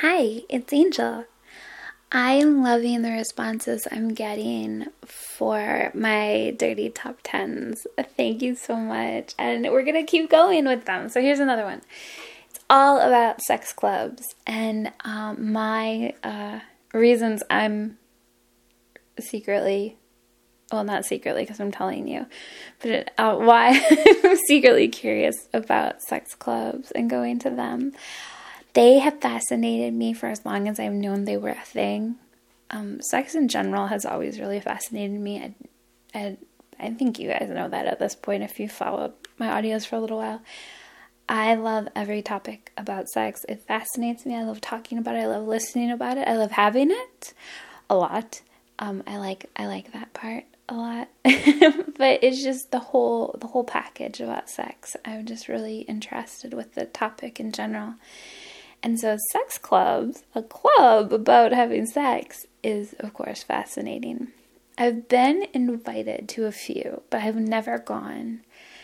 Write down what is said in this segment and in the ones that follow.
Hi, it's Angel. I'm loving the responses I'm getting for my dirty top tens. Thank you so much. And we're going to keep going with them. So here's another one. It's all about sex clubs and my reasons I'm secretly, well, not secretly because I'm telling you, but why I'm secretly curious about sex clubs and going to them. They have fascinated me for as long as I've known they were a thing. Sex in general has always really fascinated me. I think you guys know that at this point if you followed my audios for a little while. I love every topic about sex. It fascinates me. I love talking about it. I love listening about it. I love having it a lot. I like that part a lot. But it's just the whole package about sex. I'm just really interested with the topic in general. And so sex clubs, a club about having sex, is of course fascinating. I've been invited to a few, but I've never gone.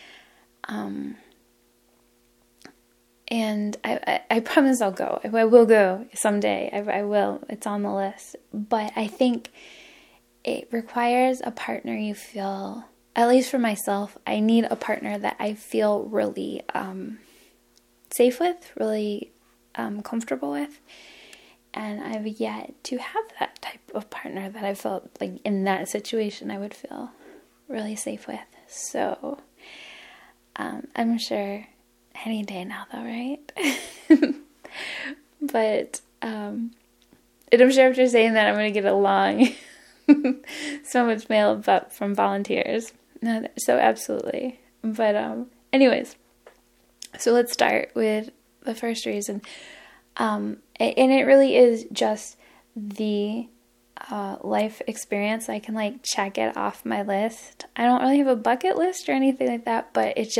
And I promise I'll go. I will go someday. I will. It's on the list. But I think it requires a partner you feel, at least for myself, I need a partner that I feel really safe with, really comfortable with, and I've yet to have that type of partner that I felt like in that situation I would feel really safe with. So I'm sure any day now though, right? But and I'm sure after saying that I'm going to get along so much mail from volunteers. No, so absolutely. But anyways, so let's start with the first reason, and it really is just the life experience. I can like check it off my list. I don't really have a bucket list or anything like that, but it's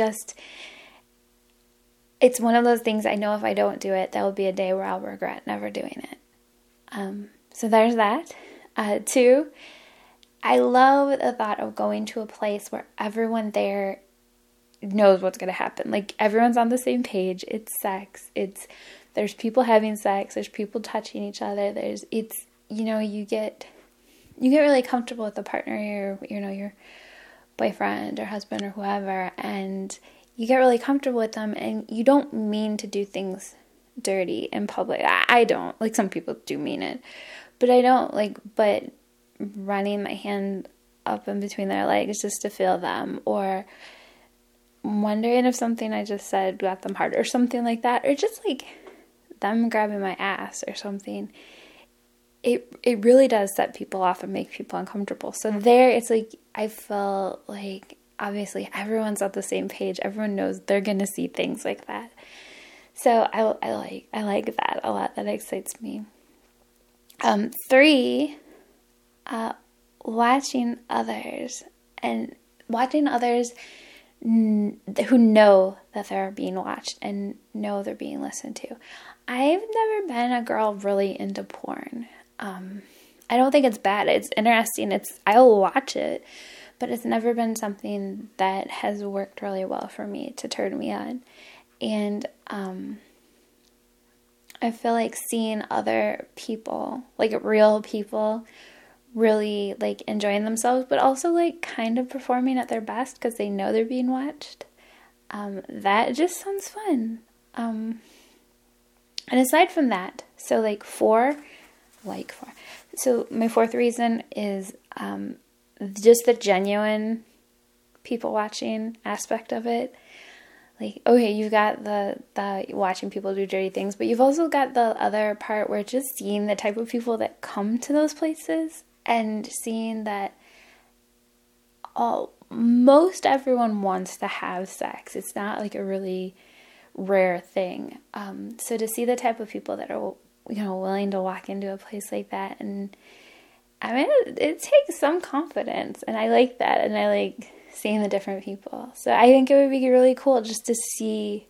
one of those things I know if I don't do it, there will be a day where I'll regret never doing it. So there's that. Two, I love the thought of going to a place where everyone there knows what's going to happen. Like everyone's on the same page. It's sex. There's people having sex. There's people touching each other. You get really comfortable with the partner, your boyfriend or husband or whoever, and you get really comfortable with them, and you don't mean to do things dirty in public. I don't. Like some people do mean it, but I don't. But running my hand up in between their legs just to feel them, or wondering if something I just said got them hard or something like that, or just like them grabbing my ass or something, it really does set people off and make people uncomfortable. So there, it's like I felt like obviously everyone's on the same page. Everyone knows they're gonna see things like that. So I like that a lot. That excites me. Three, watching others who know that they're being watched and know they're being listened to. I've never been a girl really into porn. I don't think it's bad. It's interesting. I'll watch it, but it's never been something that has worked really well for me to turn me on. And I feel like seeing other people, like real people, really like enjoying themselves, but also like kind of performing at their best because they know they're being watched. That just sounds fun. And aside from that, so four. So my fourth reason is just the genuine people watching aspect of it. Like, okay, you've got the watching people do dirty things, but you've also got the other part where just seeing the type of people that come to those places and seeing that most everyone wants to have sex. It's not like a really rare thing. So to see the type of people that are, willing to walk into a place like that, and I mean, it takes some confidence, and I like that, and I like seeing the different people. So I think it would be really cool just to see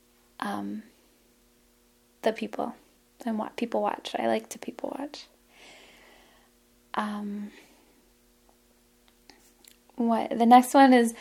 the people and what people watch. I like to people watch. what the next one is,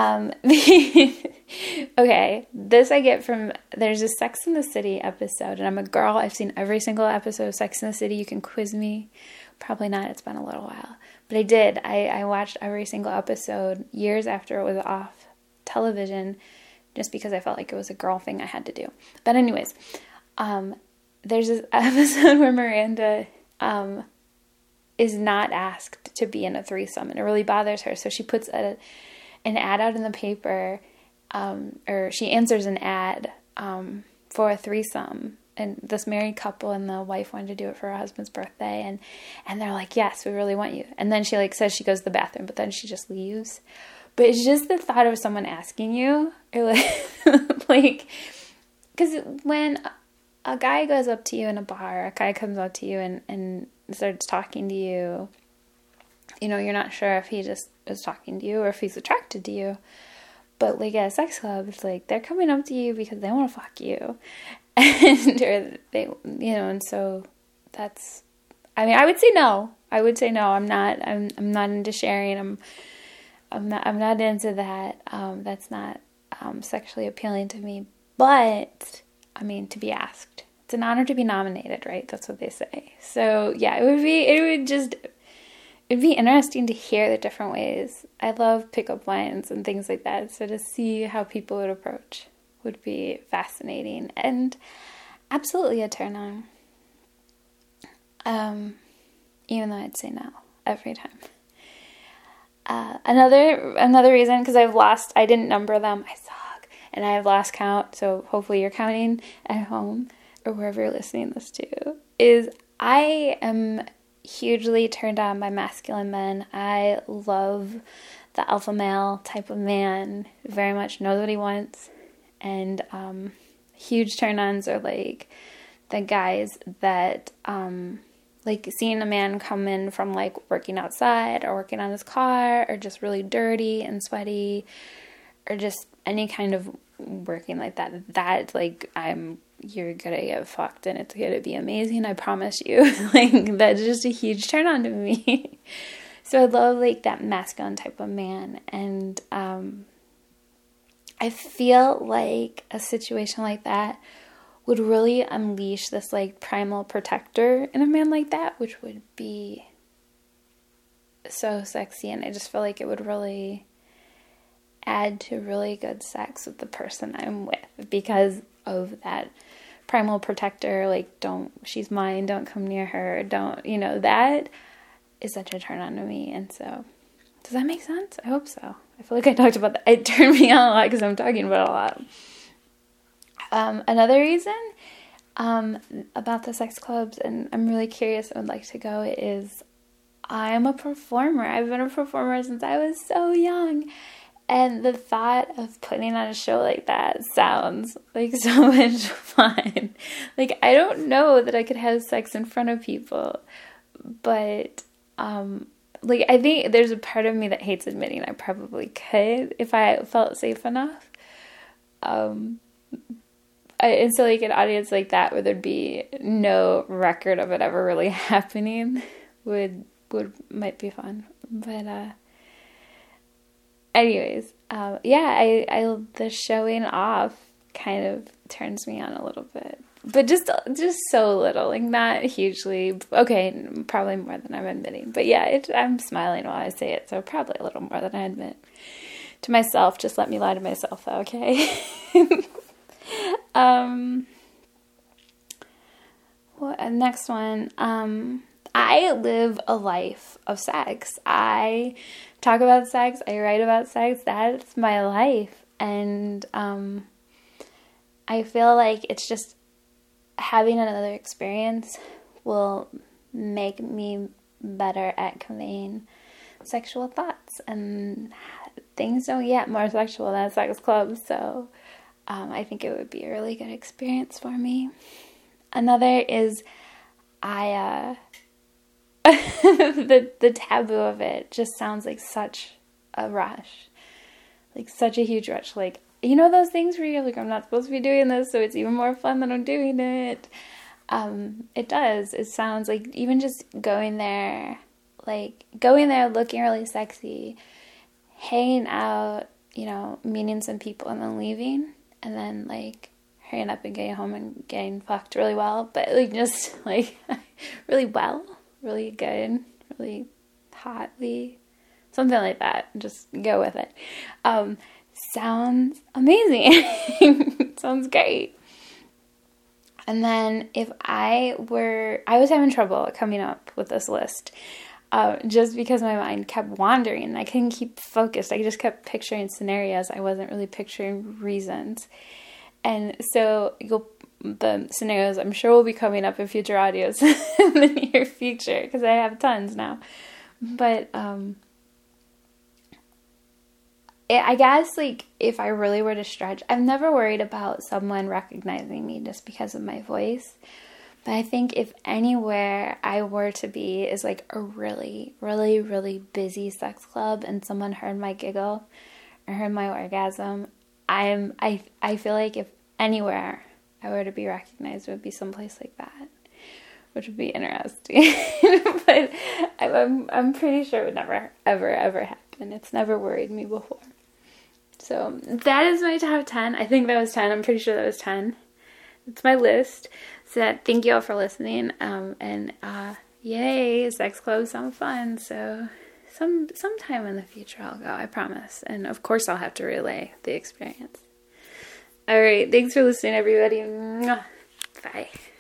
okay, this I get from, there's a Sex and the City episode, and I'm a girl, I've seen every single episode of Sex and the City. You can quiz me. Probably not, it's been a little while. But I did. I watched every single episode years after it was off television, just because I felt like it was a girl thing I had to do. But anyways, there's this episode where Miranda is not asked to be in a threesome, and it really bothers her. So she puts an ad out in the paper, or she answers an ad for a threesome. And this married couple and the wife wanted to do it for her husband's birthday, and they're like, yes, we really want you. And then she like says she goes to the bathroom, but then she just leaves. But it's just the thought of someone asking you, or like, because when a guy goes up to you in a bar, a guy comes up to you and starts talking to you, you know, you're not sure if he just is talking to you or if he's attracted to you. But like at a sex club, it's like they're coming up to you because they want to fuck you. And or they, you know, and so that's, I mean, I would say no. I'm not into sharing. I'm not into that. That's not sexually appealing to me. But I mean, to be asked, it's an honor to be nominated, right? That's what they say. So yeah, it'd be interesting to hear the different ways. I love pickup lines and things like that. So to see how people would approach would be fascinating and absolutely a turn on. Even though I'd say no every time. Another reason, because I didn't number them, I suck, and I have lost count, so hopefully you're counting at home or wherever you're listening this to, is I am hugely turned on by masculine men. I love the alpha male type of man, very much knows what he wants, and huge turn-ons are like the guys that like seeing a man come in from like working outside or working on his car or just really dirty and sweaty or just any kind of working like that like you're gonna get fucked and it's gonna be amazing, I promise you. Like that's just a huge turn on to me. So I love like that masculine type of man, and I feel like a situation like that would really unleash this like primal protector in a man like that, which would be so sexy, and I just feel like it would really add to really good sex with the person I'm with because of that primal protector, like she's mine, don't come near her, don't, you know, that is such a turn on to me. And so, does that make sense? I hope so. I feel like I talked about that. It turned me on a lot because I'm talking about it a lot. Another reason about the sex clubs, and I'm really curious and would like to go, is I'm a performer. I've been a performer since I was so young. And the thought of putting on a show like that sounds like so much fun. Like, I don't know that I could have sex in front of people, but, like, I think there's a part of me that hates admitting I probably could if I felt safe enough. And so, like, an audience like that where thered be no record of it ever really happening might be fun. But, anyways, yeah, the showing off kind of turns me on a little bit, but just so little, like not hugely. Okay, probably more than I'm admitting, but yeah, I'm smiling while I say it, so probably a little more than I admit to myself. Just let me lie to myself, though, okay? Next one. I live a life of sex. I talk about sex. I write about sex. That's my life. And I feel like it's just having another experience will make me better at conveying sexual thoughts. And things don't get more sexual than a sex club. So I think it would be a really good experience for me. Another is the taboo of it just sounds like such a rush, like such a huge rush. Like, you know those things where you're like, I'm not supposed to be doing this, so it's even more fun than I'm doing it. It does. It sounds like even just going there looking really sexy hanging out, you know, meeting some people and then leaving, and then like hurrying up and getting home and getting fucked really well, but like just like really well, really good, really hotly, something like that. Just go with it. Sounds amazing. Sounds great. And then if I was having trouble coming up with this list, just because my mind kept wandering. I couldn't keep focused. I just kept picturing scenarios. I wasn't really picturing reasons. And so the scenarios I'm sure will be coming up in future audios in the near future, because I have tons now. But I guess, like, if I really were to stretch, I've never worried about someone recognizing me just because of my voice. But I think if anywhere I were to be is, like, a really, really, really busy sex club and someone heard my giggle or heard my orgasm, I feel like if anywhere I were to be recognized, it would be someplace like that, which would be interesting. But I'm pretty sure it would never, ever, ever happen. It's never worried me before. So that is my top 10. I think that was 10. I'm pretty sure that was 10. It's my list. So thank you all for listening. Yay, sex clubs sound fun. So sometime in the future I'll go, I promise. And of course I'll have to relay the experience. All right, thanks for listening, everybody. Bye.